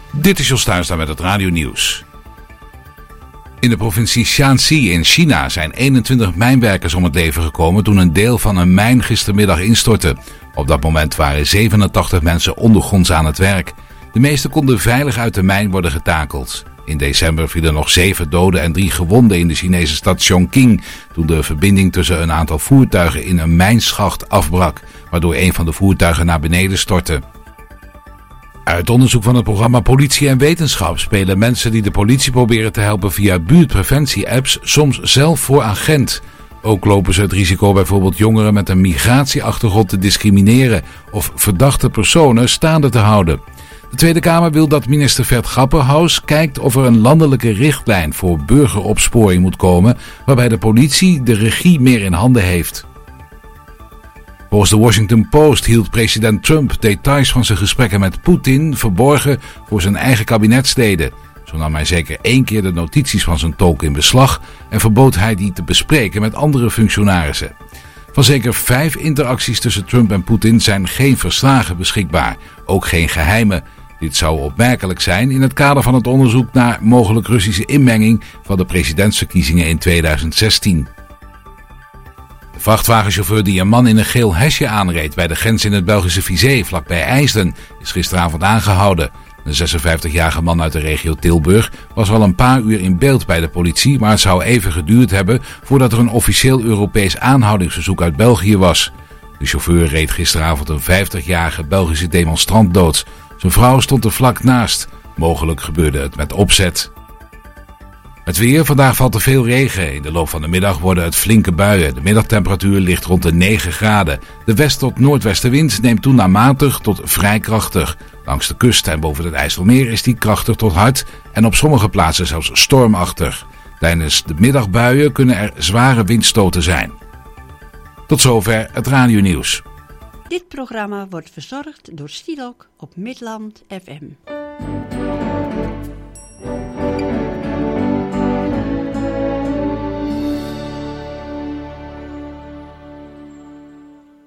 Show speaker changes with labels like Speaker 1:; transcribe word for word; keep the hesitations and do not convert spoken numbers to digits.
Speaker 1: Dit is Jos Tuinstra met het radionieuws. In de provincie Shanxi in China zijn eenentwintig mijnwerkers om het leven gekomen toen een deel van een mijn gistermiddag instortte. Op dat moment waren zevenentachtig mensen ondergronds aan het werk. De meesten konden veilig uit de mijn worden getakeld. In december vielen nog zeven doden en drie gewonden in de Chinese stad Chongqing toen de verbinding tussen een aantal voertuigen in een mijnschacht afbrak, waardoor een van de voertuigen naar beneden stortte. Uit onderzoek van het programma Politie en Wetenschap spelen mensen die de politie proberen te helpen via buurtpreventie-apps soms zelf voor agent. Ook lopen ze het risico bijvoorbeeld jongeren met een migratieachtergrond te discrimineren of verdachte personen staande te houden. De Tweede Kamer wil dat minister Vert Grapperhaus kijkt of er een landelijke richtlijn voor burgeropsporing moet komen, waarbij de politie de regie meer in handen heeft. Volgens de Washington Post hield president Trump details van zijn gesprekken met Poetin verborgen voor zijn eigen kabinetsleden. Zo nam hij zeker één keer de notities van zijn tolk in beslag en verbood hij die te bespreken met andere functionarissen. Van zeker vijf interacties tussen Trump en Poetin zijn geen verslagen beschikbaar, ook geen geheime. Dit zou opmerkelijk zijn in het kader van het onderzoek naar mogelijk Russische inmenging van de presidentsverkiezingen in tweeduizend zestien. De vrachtwagenchauffeur die een man in een geel hesje aanreed bij de grens in het Belgische Vizé vlakbij IJsden is gisteravond aangehouden. De zesenvijftigjarige man uit de regio Tilburg was al een paar uur in beeld bij de politie, maar het zou even geduurd hebben voordat er een officieel Europees aanhoudingsverzoek uit België was. De chauffeur reed gisteravond een vijftigjarige Belgische demonstrant dood. Zijn vrouw stond er vlak naast. Mogelijk gebeurde het met opzet. Het weer. Vandaag valt er veel regen. In de loop van de middag worden het flinke buien. De middagtemperatuur ligt rond de negen graden. De west- tot noordwestenwind neemt toe naar matig tot vrij krachtig. Langs de kust en boven het IJsselmeer is die krachtig tot hard en op sommige plaatsen zelfs stormachtig. Tijdens de middagbuien kunnen er zware windstoten zijn. Tot zover het radionieuws.
Speaker 2: Dit programma wordt verzorgd door Stilok op Midland F M.